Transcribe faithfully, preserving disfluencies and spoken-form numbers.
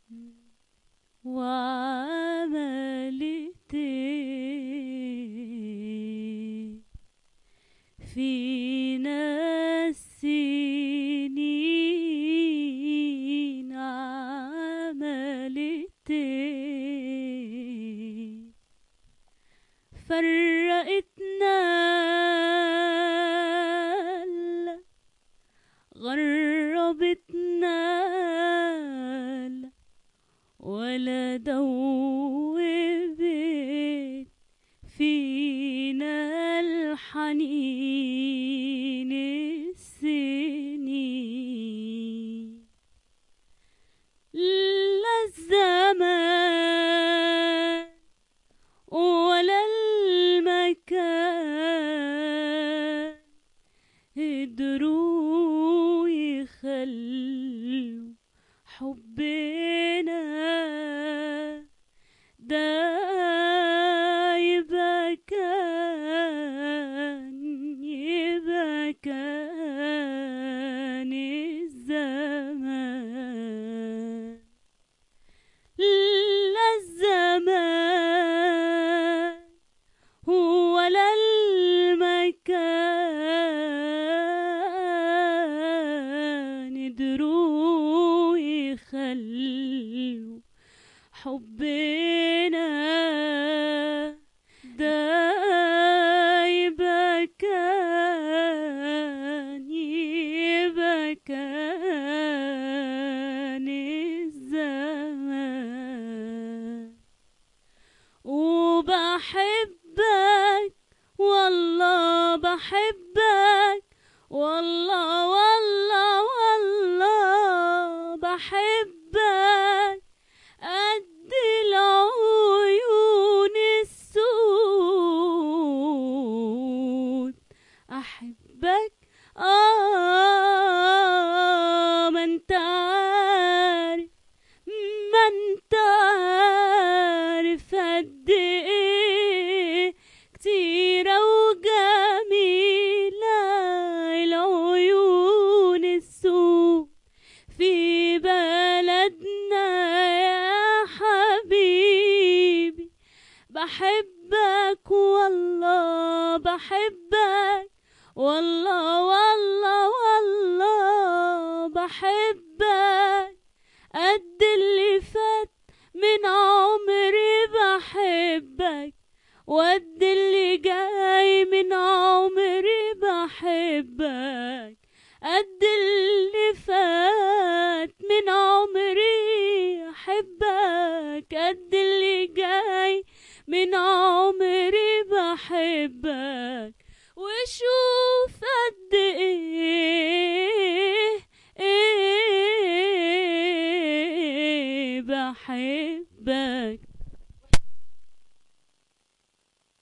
وعملت إيه فينا السنين، عملت إيه فرقتنا لا غربتنا لا ولا دوبت فينا الحنين السنين. لا الزمان ولا المكان قدروا يخلوا حبنا ده يبقى كان يبقى كان الزمان. لا الزمان ولا المكان قدروا يخلوا حبنا ده يبقى كان يبقى كان الزمان. وبحبك والله بحبك والله والله والله بحبك قد العيون السود. أحبك آه ما انت عارف ما انت عارف قد ايه كتيرة وجميلة العيون السود في بلدنا يا حبيبي. بحبك والله بحبك والله والله والله بحبك قد اللي فات من عمري. بحبك وقد اللي جاي من عمري. بحبك قد اللي فات من عمري. احبك قد اللي جاي من عمري. بحبك وشوف قد ايه ايه بحبك.